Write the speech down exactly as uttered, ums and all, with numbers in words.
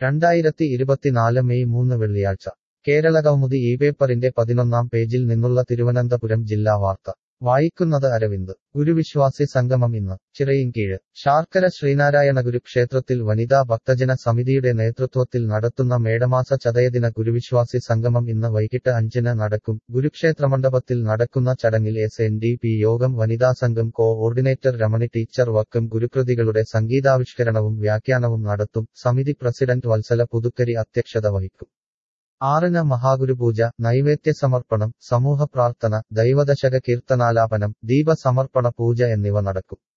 രണ്ടായിരത്തി ഇരുപത്തിനാല് മെയ് മൂന്ന് വെള്ളിയാഴ്ച കേരളകൗമുദി ഈ പേപ്പറിന്റെ പതിനൊന്നാം പേജിൽ നിന്നുള്ള തിരുവനന്തപുരം ജില്ലാ വാർത്ത വായിക്കുന്നത് അരവിന്ദ്. ഗുരുവിശ്വാസി സംഗമം ഇന്ന് ചിറയിൻകീഴ്. ശാർക്കര ശ്രീനാരായണഗുരു ക്ഷേത്രത്തിൽ വനിതാ ഭക്തജന സമിതിയുടെ നേതൃത്വത്തിൽ നടത്തുന്ന മേടമാസ ചതയദിന ഗുരുവിശ്വാസി സംഗമം ഇന്ന് വൈകിട്ട് അഞ്ചിന് നടക്കും. ഗുരുക്ഷേത്രമണ്ഡപത്തിൽ നടക്കുന്ന ചടങ്ങിൽ എസ് എൻ ഡി പി യോഗം വനിതാ സംഘം കോ-ഓർഡിനേറ്റർ രമണി ടീച്ചർ വക്കം ഗുരുകൃതികളുടെ സംഗീതാവിഷ്കരണവും വ്യാഖ്യാനവും നടത്തും. സമിതി പ്രസിഡന്റ് വത്സല പുതുക്കരി അധ്യക്ഷത വഹിക്കും. ആറിന് മഹാഗുരുപൂജ, നൈവേദ്യസമർപ്പണം, സമൂഹപ്രാർത്ഥന, ദൈവദശക കീർത്തനാലാപനം, ദീപസമർപ്പണ പൂജ എന്നിവ നടക്കും.